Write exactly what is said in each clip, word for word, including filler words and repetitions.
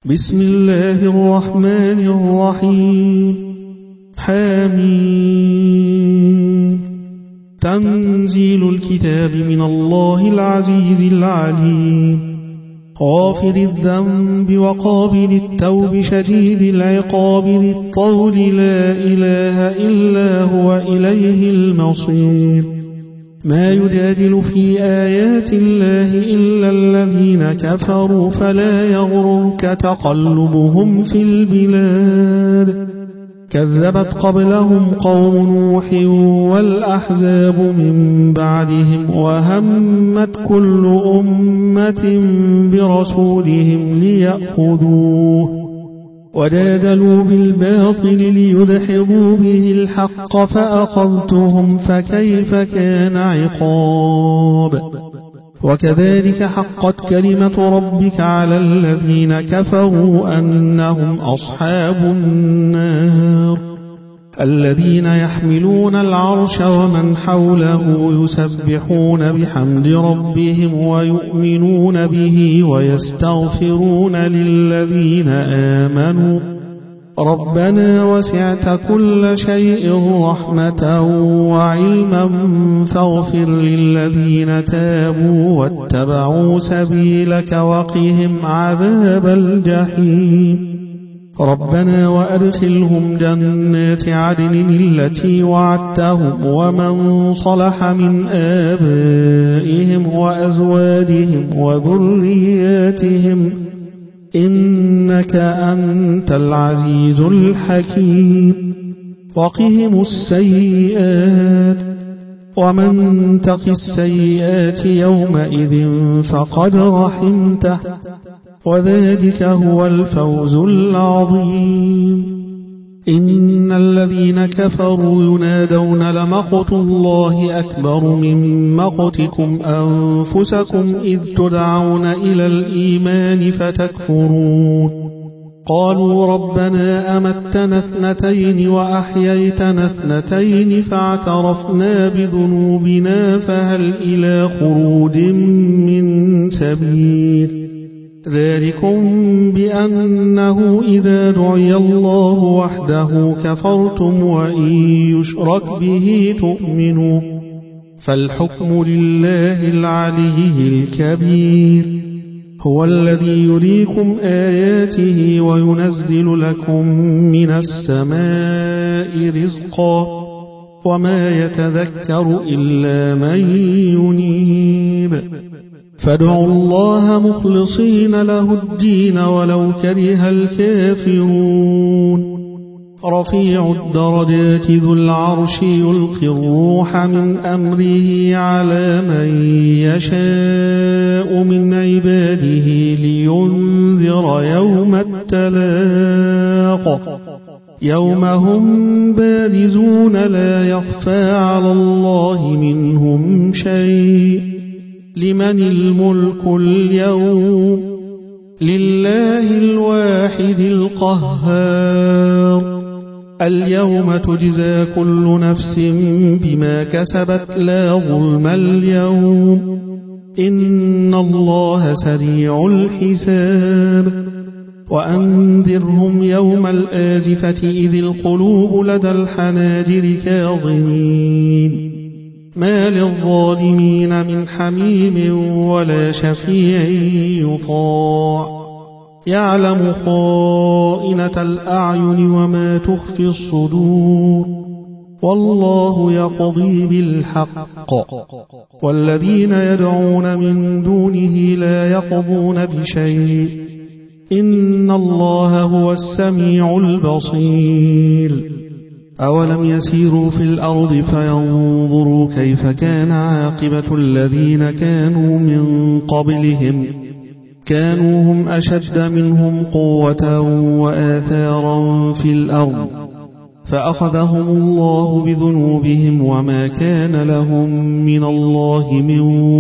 بسم الله الرحمن الرحيم. حميم. تنزيل الكتاب من الله العزيز العليم، غافر الذنب وقابل التوب شديد العقاب ذي الطول لا إله إلا هو إليه المصير. ما يجادل في آيات الله إلا الذين كفروا فلا يغررك تقلبهم في البلاد. كذبت قبلهم قوم نوح والأحزاب من بعدهم وهمت كل أمة برسولهم ليأخذوه وجادلوا بالباطل ليدحضوا به الحق فأخذتهم فكيف كان عقاب. وكذلك حقت كلمة ربك على الذين كفروا أنهم أصحاب النار. الذين يحملون العرش ومن حوله يسبحون بحمد ربهم ويؤمنون به ويستغفرون للذين آمنوا ربنا وسعت كل شيء رحمة وعلما فاغفر للذين تابوا واتبعوا سبيلك وقهم عذاب الجحيم. ربنا وأدخلهم جنات عدن التي وعدتهم ومن صلح من آبائهم وأزواجهم وذرياتهم إنك أنت العزيز الحكيم. وقهم السيئات ومن تق السيئات يومئذ فقد رحمته وذلك هو الفوز العظيم. إن الذين كفروا ينادون لمقت الله أكبر من مقتكم أنفسكم إذ تدعون إلى الإيمان فتكفرون. قالوا ربنا أمتنا اثنتين وأحييتنا اثنتين فاعترفنا بذنوبنا فهل إلى خروج من سبيل. ذلكم بأنه إذا دعي الله وحده كفرتم وإن يشرك به تؤمنوا فالحكم لله العلي الكبير. هو الذي يريكم آياته وينزل لكم من السماء رزقا وما يتذكر إلا من ينيب. فادعوا الله مخلصين له الدين ولو كره الكافرون. رفيع الدرجات ذو العرش يلقي الروح من أمره على من يشاء من عباده لينذر يوم التلاق يوم هم بارزون لا يخفى على الله منهم شيء. لمن الملك اليوم لله الواحد القهار. اليوم تجزى كل نفس بما كسبت لا ظلم اليوم إن الله سريع الحساب. وأنذرهم يوم الآزفة إذ القلوب لدى الحناجر كاظمين ما للظالمين من حميم ولا شفيع يطاع. يعلم خائنة الأعين وما تخفي الصدور والله يقضي بالحق والذين يدعون من دونه لا يقضون بشيء إن الله هو السميع البصير. أولم يسيروا في الأرض فينظروا كيف كان عاقبة الذين كانوا من قبلهم كانوا هم أشد منهم قوة وآثارا في الأرض فأخذهم الله بذنوبهم وما كان لهم من الله من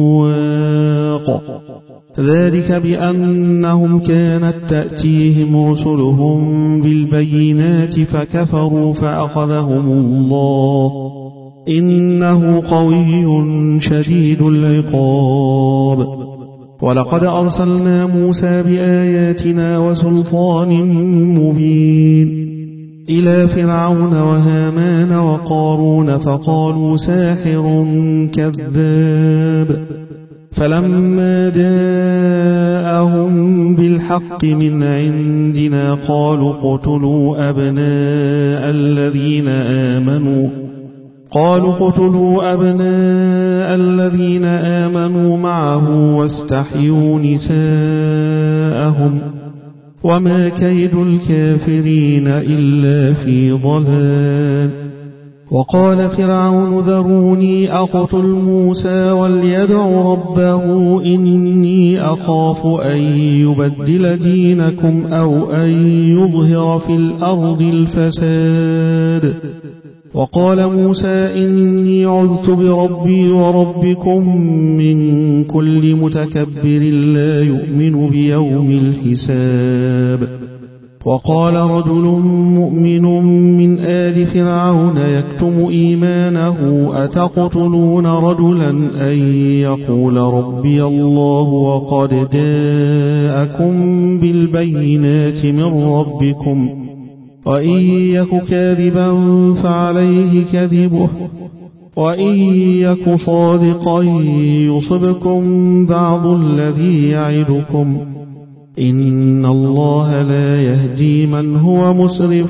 واق. ذلك بأنهم كانت تأتيهم رسلهم بالبينات فكفروا فأخذهم الله إنه قوي شديد العقاب. ولقد أرسلنا موسى بآياتنا وسلطان مبين إلى فرعون وهامان وقارون فقالوا ساحر كذاب فلما جاءهم بالحق من عندنا قالوا اقتلوا أبناء الذين آمنوا قالوا اقتلوا أبناء الذين آمنوا معه واستحيوا نساءهم وما كيد الكافرين إلا في ضلال وقال فرعون ذروني أقتل موسى وليدع ربه إني أخاف أن يبدل دينكم أو أن يظهر في الأرض الفساد وقال موسى إني عذت بربي وربكم من كل متكبر لا يؤمن بيوم الحساب وقال رجل مؤمن من آل فرعون يكتم إيمانه أتقتلون رجلا أن يقول ربي الله وقد جاءكم بالبينات من ربكم وإن يك كاذبا فعليه كذبه وإن يك صادقا يصبكم بعض الذي يعدكم إن الله لا يهدي من هو مسرف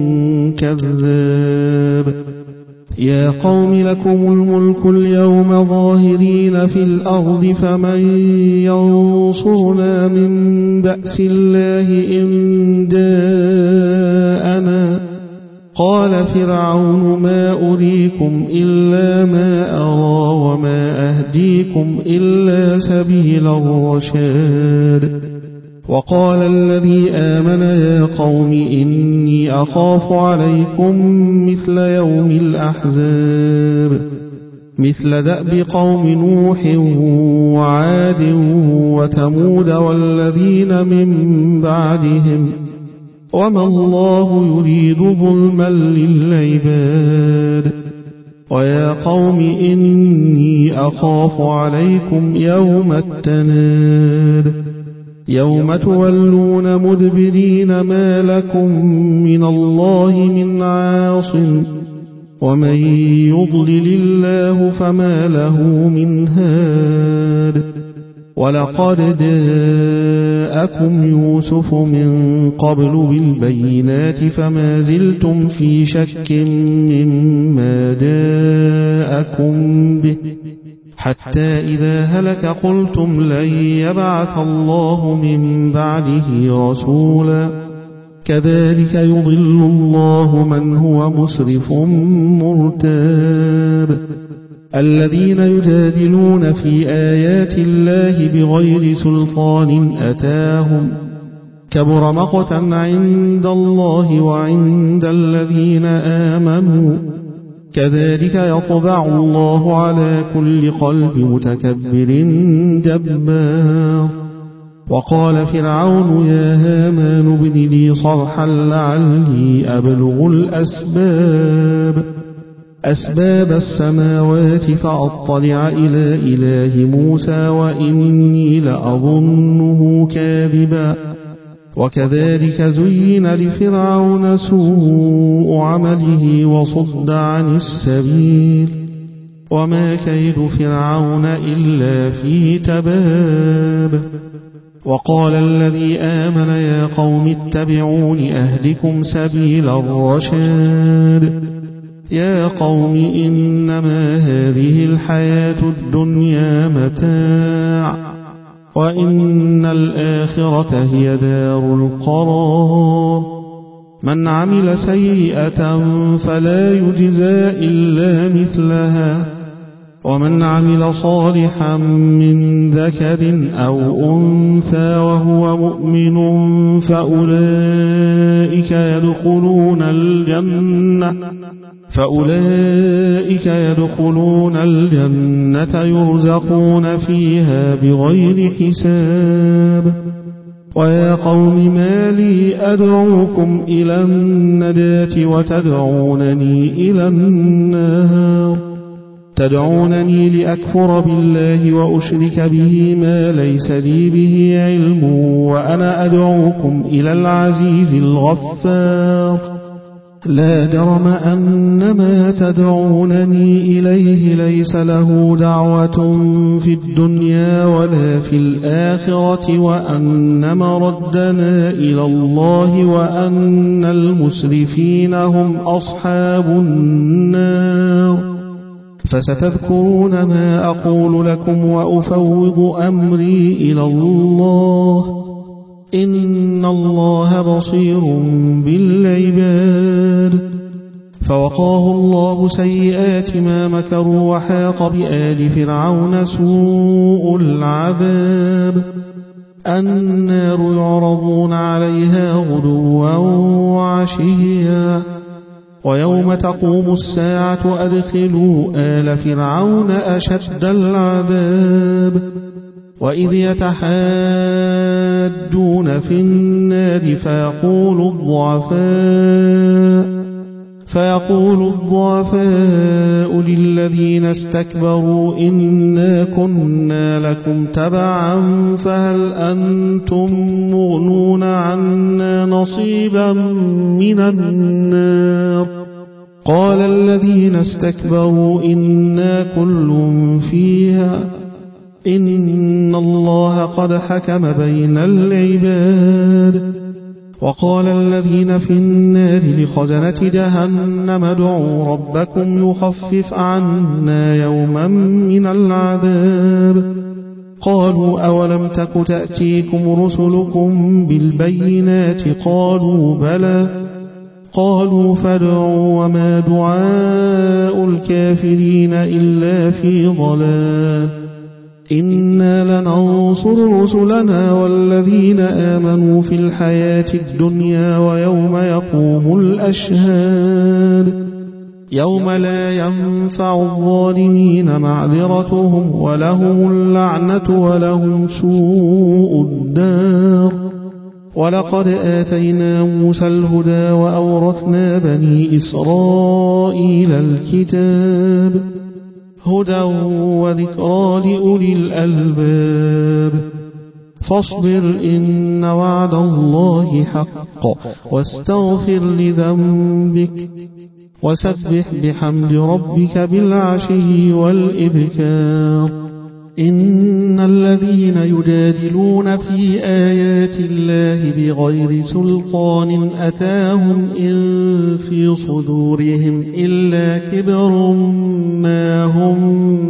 كذاب يا قوم لكم الملك اليوم ظاهرين في الأرض فمن ينصرنا من بأس الله إن جاءنا قال فرعون ما أريكم إلا ما أرى وما أهديكم إلا سبيل الرشاد وقال الذي آمن يا قوم إني أخاف عليكم مثل يوم الأحزاب مثل دأب قوم نوح وعاد وثمود والذين من بعدهم وما الله يريد ظلما للعباد ويا قوم إني أخاف عليكم يوم التناد يوم تولون مدبرين ما لكم من الله من عاصم ومن يضلل الله فما له من هاد ولقد جاءكم يوسف من قبل بالبينات فما زلتم في شك مما جاءكم به حتى إذا هلك قلتم لن يبعث الله من بعده رسولا كذلك يضل الله من هو مسرف مرتاب الذين يجادلون في آيات الله بغير سلطان أتاهم كبر مقتا عند الله وعند الذين آمنوا كذلك يطبع الله على كل قلب متكبر جبار وقال فرعون يا هامان ابن لي صرحا لعلي أبلغ الأسباب أسباب السماوات فأطلع إلى إله موسى وإني لأظنه كاذبا وكذلك زين لفرعون سوء عمله وصد عن السبيل وما كيد فرعون إلا في تباب وقال الذي آمن يا قوم اتبعون أهدكم سبيل الرشاد يا قوم إنما هذه الحياة الدنيا متاع وإن الآخرة هي دار القرار من عمل سيئة فلا يجزى إلا مثلها ومن عمل صالحا من ذكر أو أنثى وهو مؤمن فأولئك يدخلون الجنة فأولئك يدخلون الجنة يرزقون فيها بغير حساب ويا قوم ما لي أدعوكم إلى النجاة وتدعونني إلى النار تدعونني لأكفر بالله وأشرك به ما ليس لي به علم وأنا أدعوكم إلى العزيز الغفار لا جرم أن ما تدعونني إليه ليس له دعوة في الدنيا ولا في الآخرة وأن مردنا إلى الله وأن المسرفين هم أصحاب النار فستذكرون ما أقول لكم وأفوض أمري إلى الله إن الله بصير بالعباد فوقاه الله سيئات ما مكروا وحاق بآل فرعون سوء العذاب النار يعرضون عليها غدوا وعشيا ويوم تقوم الساعة أدخلوا آل فرعون أشد العذاب وإذ يتحاجون في النار فيقول الضعفاء فيقول الضعفاء للذين استكبروا إنا كنا لكم تبعا فهل أنتم مغنون عنا نصيبا من النار قال الذين استكبروا إنا كل فيها إن الله قد حكم بين العباد وقال الذين في النار لخزنة جهنم ادعوا ربكم يخفف عنا يوما من العذاب قالوا أولم تك تأتيكم رسلكم بالبينات قالوا بلى قالوا فادعوا وما دعاء الكافرين إلا في ضلال إنا لننصر رسلنا والذين آمنوا في الحياة الدنيا ويوم يقوم الأشهاد يوم لا ينفع الظالمين معذرتهم ولهم اللعنة ولهم سوء الدار ولقد آتينا موسى الهدى وأورثنا بني إسرائيل الكتاب هدى وذكرى لأولي الألباب فاصبر إن وعد الله حق واستغفر لذنبك وسبح بحمد ربك بالعشي والإبكار إن الذين يجادلون في آيات الله بغير سلطان أتاهم إن في صدورهم إلا كبر ما هم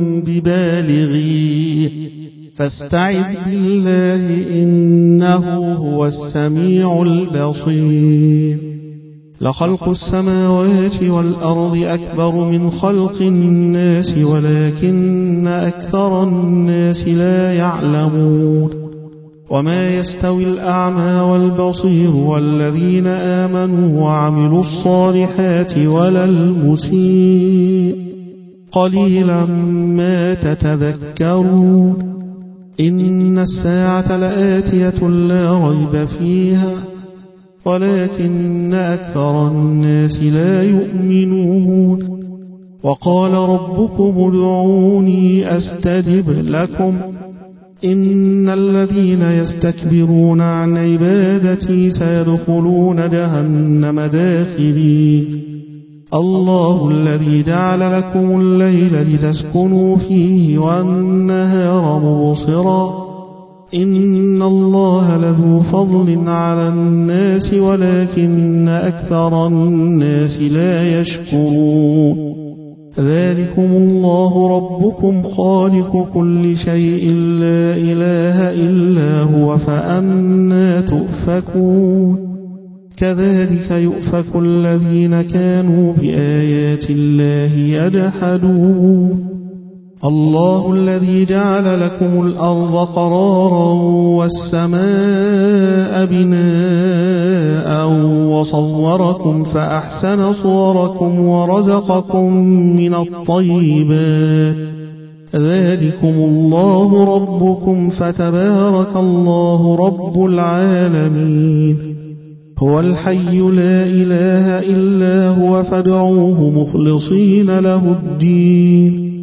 ببالغيه فاستعذ بالله إنه هو السميع البصير لخلق السماوات والأرض أكبر من خلق الناس ولكن أكثر الناس لا يعلمون وما يستوي الأعمى والبصير والذين آمنوا وعملوا الصالحات ولا المسيء قليلا ما تتذكرون إن الساعة لآتية لا ريب فيها ولكن أكثر الناس لا يؤمنون وقال ربكم ادعوني أستجب لكم إن الذين يستكبرون عن عبادتي سيدخلون جهنم داخرين الله الذي جعل لكم الليل لتسكنوا فيه والنهار مبصرا إن الله لذو فضل على الناس ولكن أكثر الناس لا يشكرون ذلكم الله ربكم خالق كل شيء لا إله إلا هو فأنى تؤفكون كذلك يؤفك الذين كانوا بآيات الله يجحدون الله الذي جعل لكم الأرض قرارا والسماء بناء وصوركم فأحسن صوركم ورزقكم من الطيبات ذلكم الله ربكم فتبارك الله رب العالمين هو الحي لا إله إلا هو فادعوه مخلصين له الدين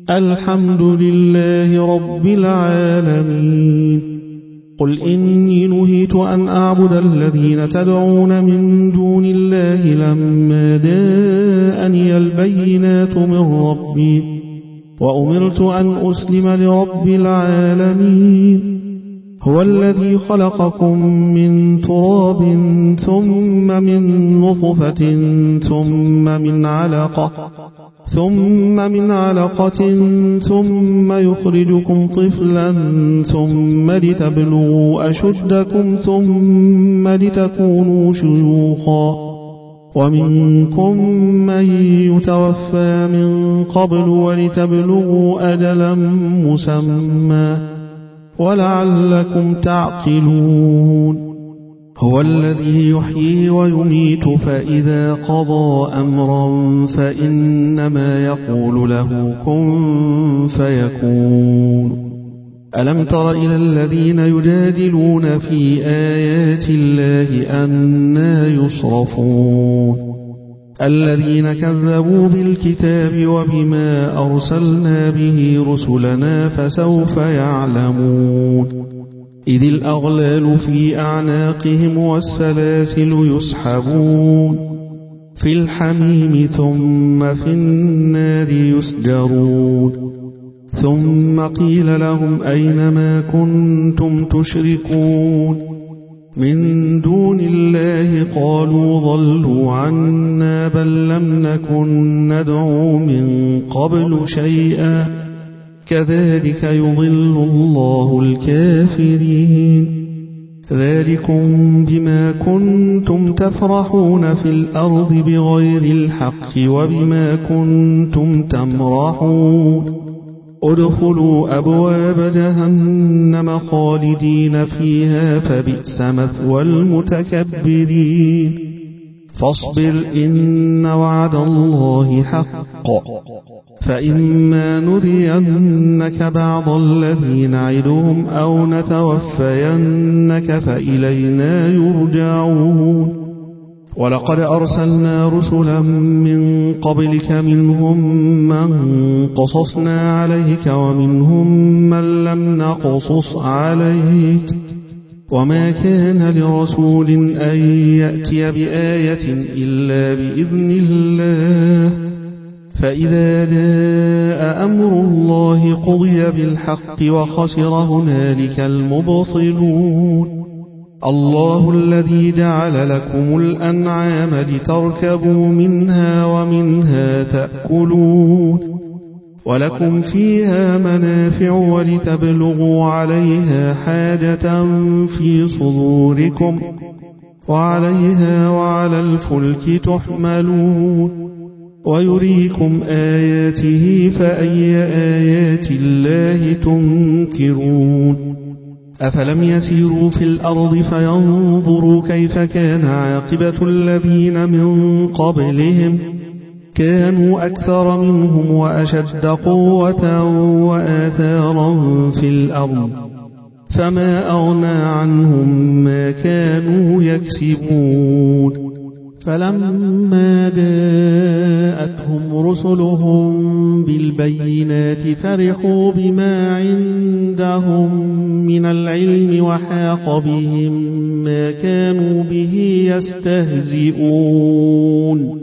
الحمد لله رب العالمين. قل إني نهيت أن أعبد الذين تدعون من دون الله لما جاءني البينات من ربي وأمرت أن أسلم لرب العالمين. هو الذي خلقكم من تراب ثم من نطفة ثم من علقة ثم من علقة ثم يخرجكم طفلا ثم لتبلغوا أشدكم ثم لتكونوا شيوخا ومنكم من يتوفى من قبل ولتبلغوا أجلا مسمى ولعلكم تعقلون. هو الذي يحيي ويميت فإذا قضى أمرا فإنما يقول له كن فيكون. ألم تر إلى الذين يجادلون في آيات الله أنى يصرفون الذين كذبوا بالكتاب وبما أرسلنا به رسلنا فسوف يعلمون. إذ الأغلال في أعناقهم والسلاسل يسحبون في الحميم ثم في النار يسجرون. ثم قيل لهم أين ما كنتم تشركون من دون الله قالوا ضلوا عنا بل لم نكن ندعو من قبل شيئا كذلك يضل الله الكافرين. ذلكم بما كنتم تفرحون في الأرض بغير الحق وبما كنتم تمرحون. ادخلوا أبواب جهنم خالدين فيها فبئس مثوى المتكبرين. فاصبر إن وعد الله حق فإما نرينك بعض الذي نعدهم أو نتوفينك فإلينا يرجعون. ولقد أرسلنا رسلا من قبلك منهم من قصصنا عليك ومنهم من لم نقصص عليك وما كان لرسول أن يأتي بآية إلا بإذن الله فإذا جاء أمر الله قضي بالحق وخسر هنالك المبطلون. الله الذي جعل لكم الأنعام لتركبوا منها ومنها تأكلون ولكم فيها منافع ولتبلغوا عليها حاجة في صدوركم وعليها وعلى الفلك تحملون ويريكم آياته فأي آيات الله تنكرون. أفلم يسيروا في الأرض فينظروا كيف كان عاقبة الذين من قبلهم كانوا أكثر منهم وأشد قوة وآثارا في الأرض فما أغنى عنهم ما كانوا يكسبون. فلما جاءتهم رسلهم بالبينات فرحوا بما عندهم من العلم وحاق بهم ما كانوا به يستهزئون.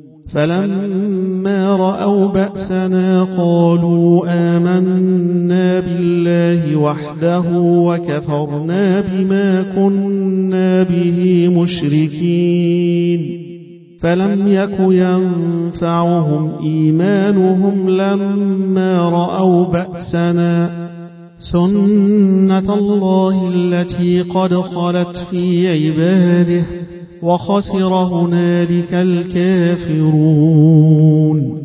فلما رأوا بأسنا قالوا آمنا بالله وحده وكفرنا بما كنا به مشركين. فلم يك ينفعهم إيمانهم لما رأوا بأسنا سنة الله التي قد خلت في عباده وخسر هنالك الكافرون.